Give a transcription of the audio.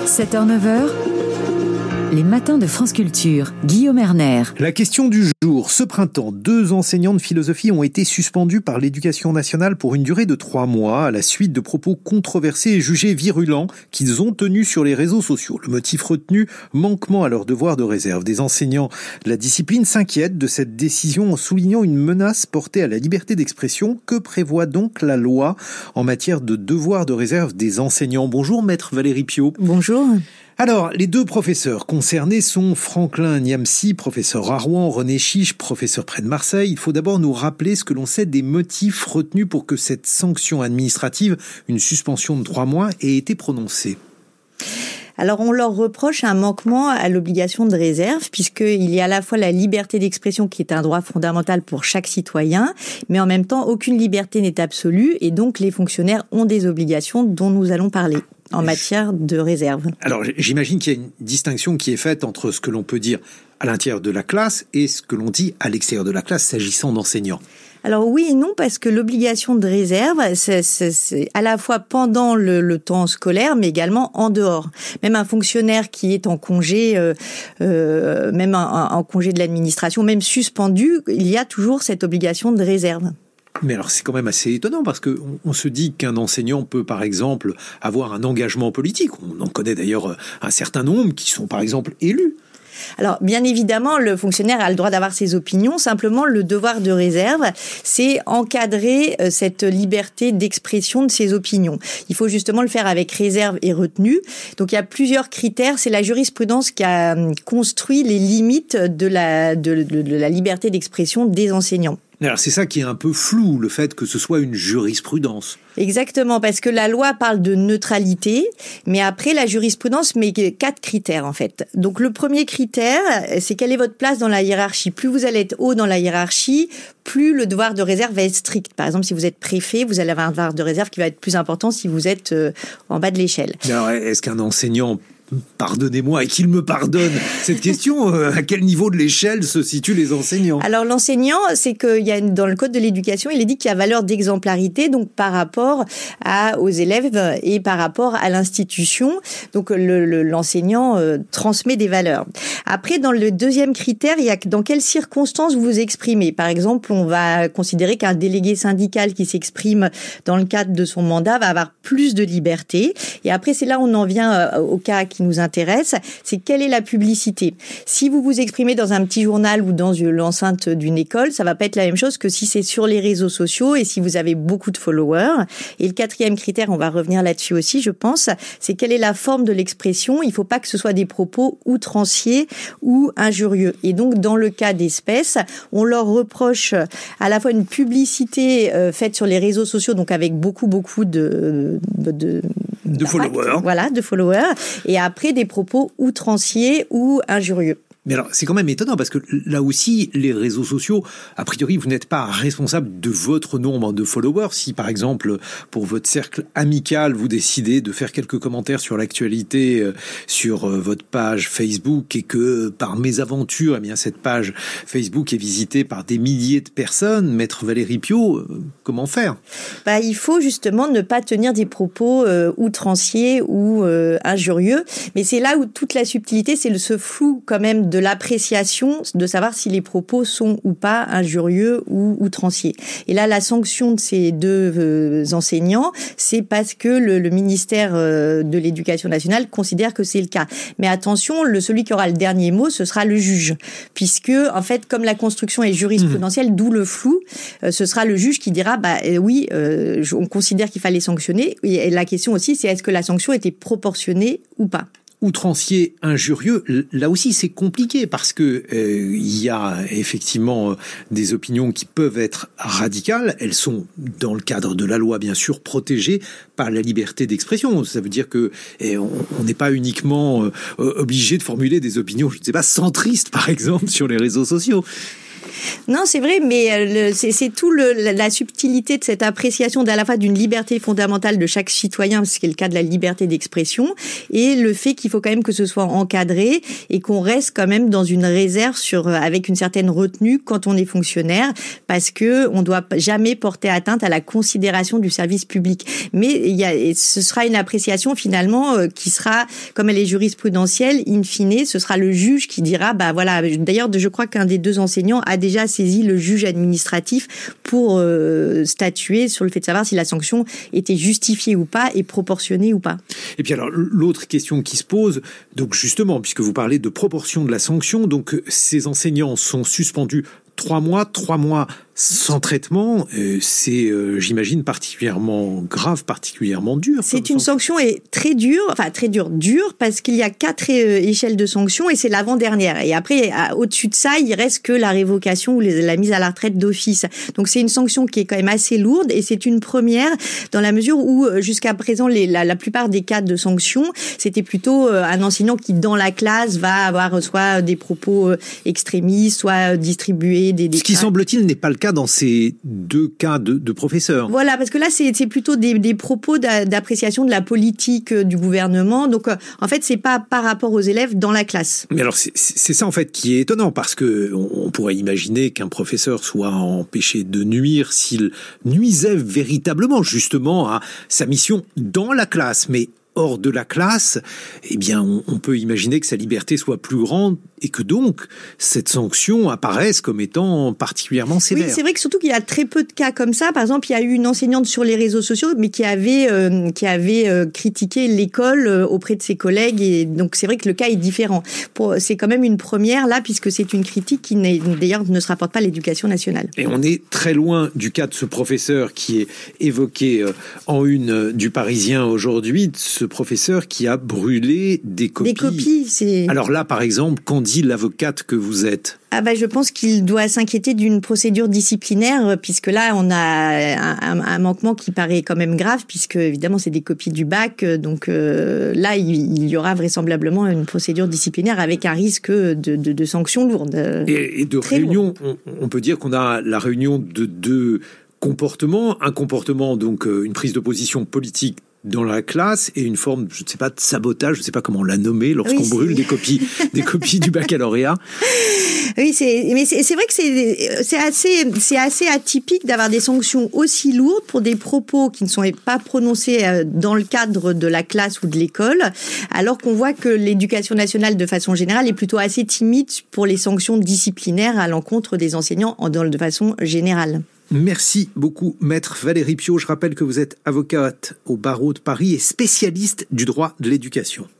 7h-9h, les matins de France Culture. Guillaume Erner. La question du jour. Ce printemps, 2 enseignants de philosophie ont été suspendus par l'Éducation nationale pour une durée de 3 mois à la suite de propos controversés et jugés virulents qu'ils ont tenus sur les réseaux sociaux. Le motif retenu, manquement à leur devoir de réserve. Des enseignants de la discipline s'inquiètent de cette décision en soulignant une menace portée à la liberté d'expression. Que prévoit donc la loi en matière de devoir de réserve des enseignants? Bonjour, maître Valérie Piot. Bonjour. Alors, les 2 professeurs concernés sont Franklin Niamsi, professeur à Rouen, René Chiche, professeur près de Marseille. Il faut d'abord nous rappeler ce que l'on sait des motifs retenus pour que cette sanction administrative, une suspension de 3 mois, ait été prononcée. Alors, on leur reproche un manquement à l'obligation de réserve, puisqu'il y a à la fois la liberté d'expression qui est un droit fondamental pour chaque citoyen, mais en même temps, aucune liberté n'est absolue, et donc les fonctionnaires ont des obligations dont nous allons parler en matière de réserve. Alors, j'imagine qu'il y a une distinction qui est faite entre ce que l'on peut dire à l'intérieur de la classe et ce que l'on dit à l'extérieur de la classe s'agissant d'enseignants. Alors oui et non, parce que l'obligation de réserve, c'est à la fois pendant le temps scolaire, mais également en dehors. Même un fonctionnaire qui est en congé, même en congé de l'administration, même suspendu, il y a toujours cette obligation de réserve. Mais alors c'est quand même assez étonnant parce que on se dit qu'un enseignant peut par exemple avoir un engagement politique. On en connaît d'ailleurs un certain nombre qui sont par exemple élus. Alors, bien évidemment, le fonctionnaire a le droit d'avoir ses opinions. Simplement, le devoir de réserve, c'est encadrer cette liberté d'expression de ses opinions. Il faut justement le faire avec réserve et retenue. Donc, il y a plusieurs critères. C'est la jurisprudence qui a construit les limites de la liberté d'expression des enseignants. Alors c'est ça qui est un peu flou, le fait que ce soit une jurisprudence. Exactement, parce que la loi parle de neutralité, mais après la jurisprudence met 4 critères en fait. Donc le premier critère, c'est quelle est votre place dans la hiérarchie. Plus vous allez être haut dans la hiérarchie, plus le devoir de réserve va être strict. Par exemple, si vous êtes préfet, vous allez avoir un devoir de réserve qui va être plus important si vous êtes en bas de l'échelle. Alors est-ce qu'un enseignant, pardonnez-moi et qu'il me pardonne cette question, à quel niveau de l'échelle se situent les enseignants? Alors l'enseignant, c'est qu'il y a dans le code de l'éducation, il est dit qu'il y a valeur d'exemplarité, donc par rapport aux élèves et par rapport à l'institution. Donc l'enseignant transmet des valeurs. Après, dans le deuxième critère, il y a dans quelles circonstances vous vous exprimez. Par exemple, on va considérer qu'un délégué syndical qui s'exprime dans le cadre de son mandat va avoir plus de liberté. Et après, c'est là où on en vient au cas qui nous intéresse, c'est quelle est la publicité. Si vous vous exprimez dans un petit journal ou dans l'enceinte d'une école, ça va pas être la même chose que si c'est sur les réseaux sociaux et si vous avez beaucoup de followers. Et le 4e critère, on va revenir là-dessus aussi, je pense, c'est quelle est la forme de l'expression. Il faut pas que ce soit des propos outranciers ou injurieux. Et donc, dans le cas d'espèces, on leur reproche à la fois une publicité faite sur les réseaux sociaux, donc avec beaucoup de followers. Voilà, de followers. Et après, des propos outranciers ou injurieux. Mais alors, c'est quand même étonnant parce que là aussi, les réseaux sociaux, a priori, vous n'êtes pas responsable de votre nombre de followers. Si, par exemple, pour votre cercle amical, vous décidez de faire quelques commentaires sur l'actualité sur votre page Facebook et que, par mésaventure, eh bien, cette page Facebook est visitée par des milliers de personnes, maître Valérie Piot, comment faire? Il faut justement ne pas tenir des propos outranciers ou injurieux. Mais c'est là où toute la subtilité, c'est ce flou quand même de l'appréciation, de savoir si les propos sont ou pas injurieux ou outranciers. Et là, la sanction de ces 2 enseignants, c'est parce que le ministère de l'Éducation nationale considère que c'est le cas. Mais attention, celui qui aura le dernier mot, ce sera le juge. Puisque, en fait, comme la construction est jurisprudentielle, d'où le flou, ce sera le juge qui dira, oui, on considère qu'il fallait sanctionner. Et la question aussi, c'est est-ce que la sanction était proportionnée ou pas? Outrancier, injurieux, là aussi c'est compliqué parce que il y a effectivement des opinions qui peuvent être radicales. Elles sont dans le cadre de la loi bien sûr protégées par la liberté d'expression. Ça veut dire que on n'est pas uniquement obligé de formuler des opinions, je ne sais pas, centristes par exemple sur les réseaux sociaux. Non, c'est vrai, mais c'est tout la subtilité de cette appréciation à la fois d'une liberté fondamentale de chaque citoyen, ce qui est le cas de la liberté d'expression, et le fait qu'il faut quand même que ce soit encadré et qu'on reste quand même dans une réserve avec une certaine retenue quand on est fonctionnaire, parce que on doit jamais porter atteinte à la considération du service public. Mais ce sera une appréciation finalement qui sera, comme elle est jurisprudentielle, in fine, ce sera le juge qui dira, voilà. D'ailleurs, je crois qu'un des deux enseignants a déjà saisi le juge administratif pour statuer sur le fait de savoir si la sanction était justifiée ou pas et proportionnée ou pas. Et puis alors, l'autre question qui se pose, donc justement, puisque vous parlez de proportion de la sanction, donc ces enseignants sont suspendus 3 mois sans traitement, c'est, j'imagine, particulièrement grave, particulièrement dur. C'est une sanction très dure, parce qu'il y a 4 échelles de sanctions et c'est l'avant-dernière. Et après, au-dessus de ça, il reste que la révocation ou la mise à la retraite d'office. Donc c'est une sanction qui est quand même assez lourde et c'est une première dans la mesure où jusqu'à présent, la plupart des cas de sanctions, c'était plutôt un enseignant qui, dans la classe, va avoir soit des propos extrémistes, soit distribuer des... Ce qui, semble-t-il, n'est pas le cas dans ces 2 cas de professeurs. Voilà, parce que là, c'est plutôt des propos d'appréciation de la politique du gouvernement. Donc, en fait, c'est pas par rapport aux élèves dans la classe. Mais alors, c'est ça, en fait, qui est étonnant, parce que on pourrait imaginer qu'un professeur soit empêché de nuire s'il nuisait véritablement, justement, à sa mission dans la classe. Mais hors de la classe, eh bien, on peut imaginer que sa liberté soit plus grande et que donc cette sanction apparaisse comme étant particulièrement sévère. Oui, c'est vrai que surtout qu'il y a très peu de cas comme ça. Par exemple, il y a eu une enseignante sur les réseaux sociaux, mais qui avait critiqué l'école auprès de ses collègues, et donc c'est vrai que le cas est différent. C'est quand même une première là, puisque c'est une critique qui d'ailleurs ne se rapporte pas à l'Éducation nationale. Et on est très loin du cas de ce professeur qui est évoqué en une du Parisien aujourd'hui, de ce professeur qui a brûlé des copies. Des copies, c'est... Alors là, par exemple, qu'en dit l'avocate que vous êtes ? Je pense qu'il doit s'inquiéter d'une procédure disciplinaire, puisque là, on a un manquement qui paraît quand même grave, puisque évidemment, c'est des copies du bac. Donc là, il y aura vraisemblablement une procédure disciplinaire avec un risque de sanctions lourdes. Et de réunion, on peut dire qu'on a la réunion de 2 comportements. Un comportement, donc une prise de position politique dans la classe, et une forme, je ne sais pas, de sabotage, je ne sais pas comment on l'a nommé, lorsqu'on brûle des copies du baccalauréat. Oui, mais c'est vrai que c'est assez atypique d'avoir des sanctions aussi lourdes pour des propos qui ne sont pas prononcés dans le cadre de la classe ou de l'école, alors qu'on voit que l'Éducation nationale, de façon générale, est plutôt assez timide pour les sanctions disciplinaires à l'encontre des enseignants de façon générale. Merci beaucoup, Maître Valérie Piot. Je rappelle que vous êtes avocate au barreau de Paris et spécialiste du droit de l'éducation.